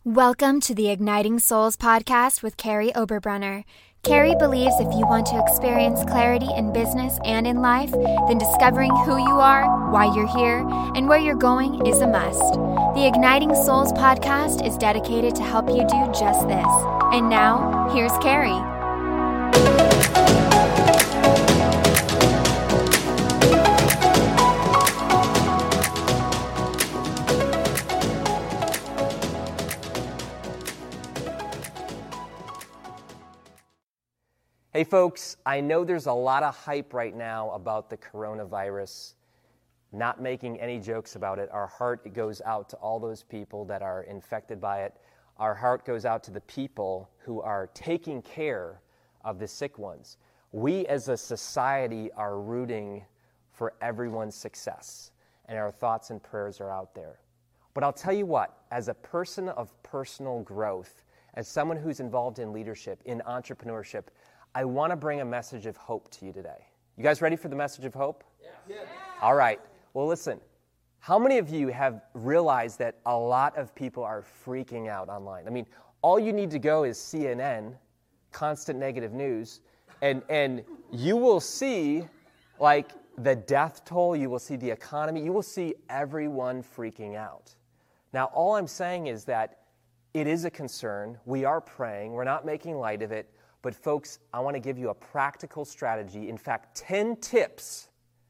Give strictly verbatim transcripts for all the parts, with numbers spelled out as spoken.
Welcome to the Igniting Souls podcast with Carrie Oberbrunner. Carrie believes if you want to experience clarity in business and in life, then discovering who you are, why you're here, and where you're going is a must. The Igniting Souls podcast is dedicated to help you do just this. And now, here's Carrie. Hey folks, I know there's a lot of hype right now about the coronavirus. Not making any jokes about it. Our heart goes out to all those people that are infected by it. Our heart goes out to the people who are taking care of the sick ones. We as a society are rooting for everyone's success, and our thoughts and prayers are out there. But I'll tell you what, as a person of personal growth, as someone who's involved in leadership, in entrepreneurship, I want to bring a message of hope to you today. You guys ready for the message of hope? Yes. Yeah. All right. Well, listen. How many of you have realized that a lot of people are freaking out online? I mean, all you need to go is C N N, constant negative news, and and you will see, like, the death toll, you will see the economy, you will see everyone freaking out. Now, all I'm saying is that it is a concern. We are praying. We're not making light of it. But folks, I want to give you a practical strategy. In fact, ten tips,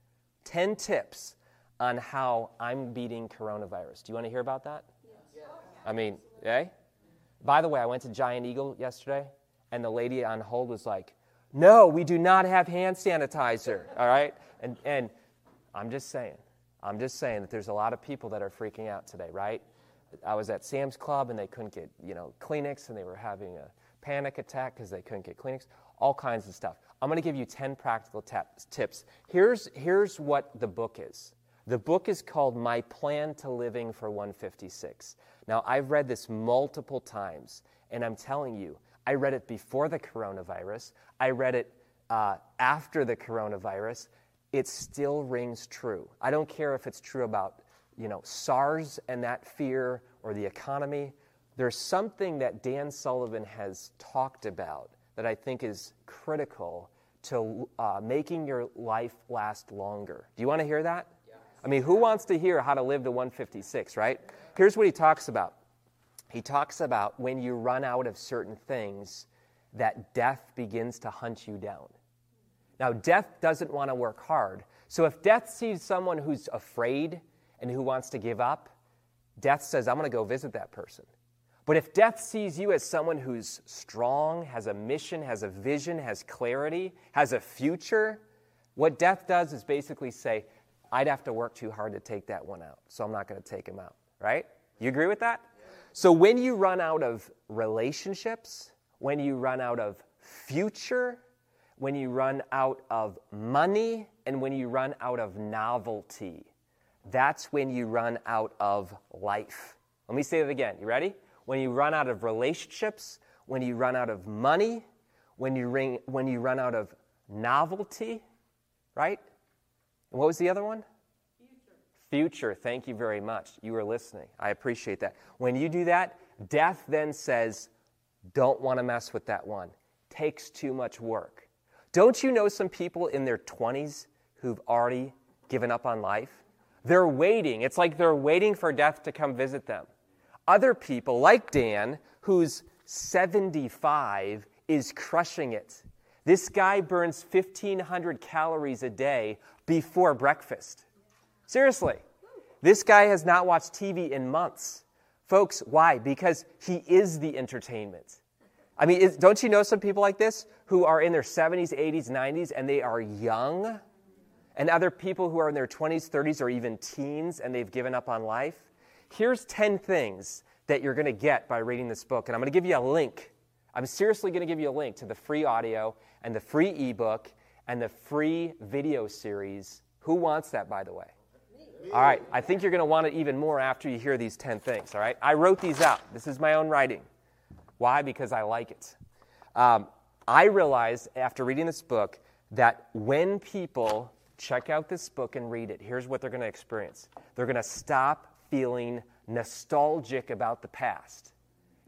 ten tips on how I'm beating coronavirus. Do you want to hear about that? Yes. I mean, eh? By the way, I went to Giant Eagle yesterday, and the lady on hold was like, no, we do not have hand sanitizer, all right? And and I'm just saying, I'm just saying that there's a lot of people that are freaking out today, right? I was at Sam's Club, and they couldn't get, you know, Kleenex, and they were having a panic attack because they couldn't get Kleenex, all kinds of stuff. I'm going to give you ten practical tap- tips. Here's, here's what the book is. The book is called My Plan to Living for one fifty-six. Now, I've read this multiple times, and I'm telling you, I read it before the coronavirus. I read it uh, after the coronavirus. It still rings true. I don't care if it's true about, you know, SARS and that fear or the economy. There's something that Dan Sullivan has talked about that I think is critical to uh, making your life last longer. Do you want to hear that? Yes. I mean, who wants to hear how to live to one fifty-six, right? Here's what he talks about. He talks about when you run out of certain things, that death begins to hunt you down. Now, death doesn't want to work hard. So if death sees someone who's afraid and who wants to give up, death says, I'm going to go visit that person. But if death sees you as someone who's strong, has a mission, has a vision, has clarity, has a future, what death does is basically say, I'd have to work too hard to take that one out, so I'm not going to take him out, right? You agree with that? So when you run out of relationships, when you run out of future, when you run out of money, and when you run out of novelty, that's when you run out of life. Let me say that again. You ready? When you run out of relationships, when you run out of money, when you, ring, when you run out of novelty, right? And what was the other one? Future. Future. Thank you very much. You were listening. I appreciate that. When you do that, death then says, don't want to mess with that one. Takes too much work. Don't you know some people in their twenties who've already given up on life? They're waiting. It's like they're waiting for death to come visit them. Other people, like Dan, who's seventy-five, is crushing it. This guy burns fifteen hundred calories a day before breakfast. Seriously. This guy has not watched T V in months. Folks, why? Because he is the entertainment. I mean, is, don't you know some people like this who are in their seventies, eighties, nineties, and they are young? And other people who are in their twenties, thirties, or even teens, and they've given up on life? Here's ten things that you're going to get by reading this book, and I'm going to give you a link. I'm seriously going to give you a link to the free audio and the free ebook and the free video series. Who wants that, by the way? Me. All right, I think you're going to want it even more after you hear these ten things, all right? I wrote these out. This is my own writing. Why? Because I like it. Um, I realized after reading this book that when people check out this book and read it, here's what they're going to experience. They're going to stop feeling nostalgic about the past.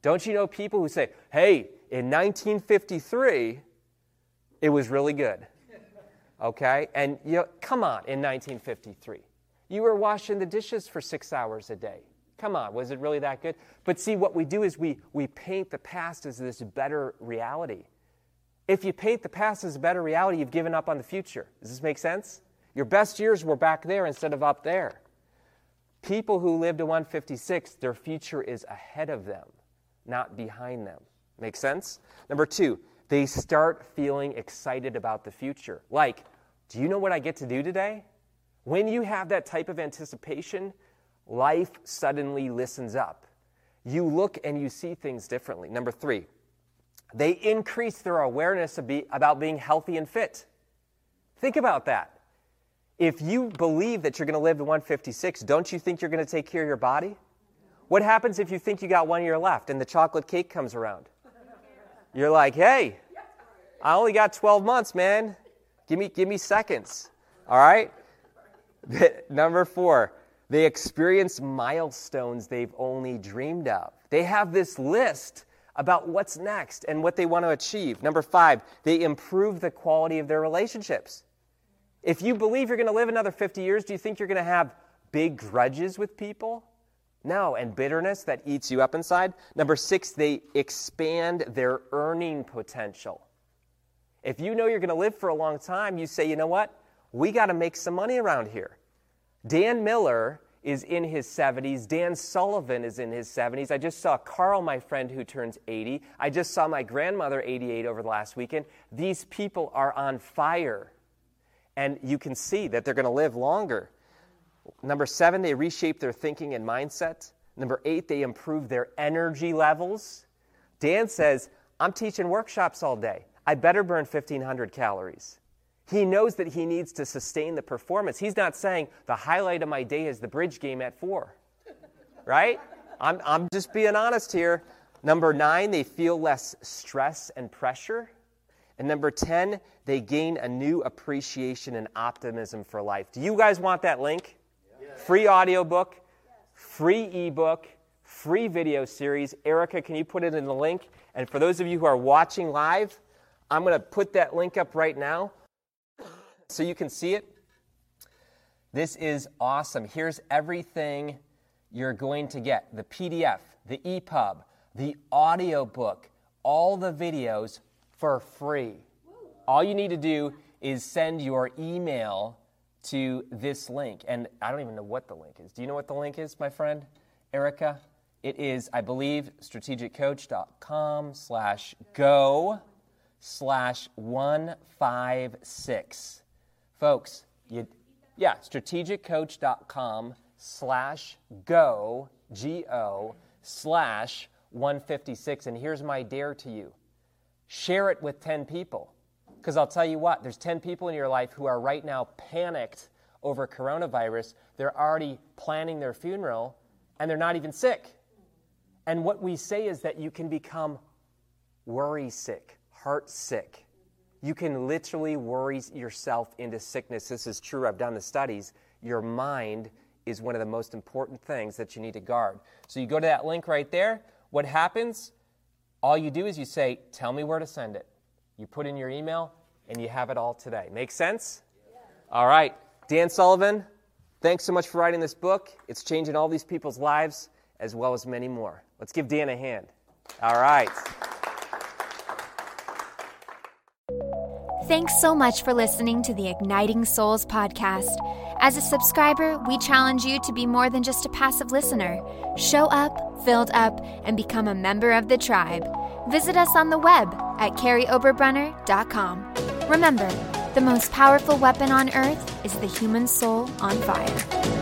Don't you know people who say, hey, in nineteen fifty-three, it was really good? Okay? And, you know, come on, in nineteen fifty-three. You were washing the dishes for six hours a day. Come on, was it really that good? But see, what we do is we, we paint the past as this better reality. If you paint the past as a better reality, you've given up on the future. Does this make sense? Your best years were back there instead of up there. People who live to one fifty-six, their future is ahead of them, not behind them. Make sense? Number two, they start feeling excited about the future. Like, do you know what I get to do today? When you have that type of anticipation, life suddenly listens up. You look and you see things differently. Number three, they increase their awareness of be, about being healthy and fit. Think about that. If you believe that you're going to live to one fifty-six, don't you think you're going to take care of your body? What happens if you think you got one year left and the chocolate cake comes around? You're like, hey, I only got twelve months, man. Give me, give me seconds. All right? Number four, they experience milestones they've only dreamed of. They have this list about what's next and what they want to achieve. Number five, they improve the quality of their relationships. If you believe you're going to live another fifty years, do you think you're going to have big grudges with people? No, and bitterness that eats you up inside. Number six, they expand their earning potential. If you know you're going to live for a long time, you say, you know what? We got to make some money around here. Dan Miller is in his seventies. Dan Sullivan is in his seventies. I just saw Carl, my friend, who turns eighty. I just saw my grandmother, eighty-eight, over the last weekend. These people are on fire. And you can see that they're going to live longer. Number seven, they reshape their thinking and mindset. Number eight, they improve their energy levels. Dan says, I'm teaching workshops all day. I better burn fifteen hundred calories. He knows that he needs to sustain the performance. He's not saying the highlight of my day is the bridge game at four. Right? I'm, I'm just being honest here. Number nine, they feel less stress and pressure. And number ten, they gain a new appreciation and optimism for life. Do you guys want that link? Yes. Free audiobook, free ebook, free video series. Erica, can you put it in the link? And for those of you who are watching live, I'm going to put that link up right now so you can see it. This is awesome. Here's everything you're going to get. The P D F, the E P U B, the audiobook, all the videos for free. All you need to do is send your email to this link. And I don't even know what the link is. Do you know what the link is, my friend, Erica? It is, I believe, strategiccoach.com slash go slash 156. Folks, you, yeah, strategiccoach.com slash go, G O, slash 156. And here's my dare to you. Share it with ten people. Because I'll tell you what, there's ten people in your life who are right now panicked over coronavirus. They're already planning their funeral, and they're not even sick. And what we say is that you can become worry sick, heart sick. You can literally worry yourself into sickness. This is true. I've done the studies. Your mind is one of the most important things that you need to guard. So you go to that link right there. What happens? All you do is you say, tell me where to send it. You put in your email, and you have it all today. Make sense? Yeah. All right. Dan Sullivan, thanks so much for writing this book. It's changing all these people's lives, as well as many more. Let's give Dan a hand. All right. Thanks so much for listening to the Igniting Souls podcast. As a subscriber, we challenge you to be more than just a passive listener. Show up, filled up, and become a member of the tribe. Visit us on the web at carrie oberbrunner dot com. Remember, the most powerful weapon on earth is the human soul on fire.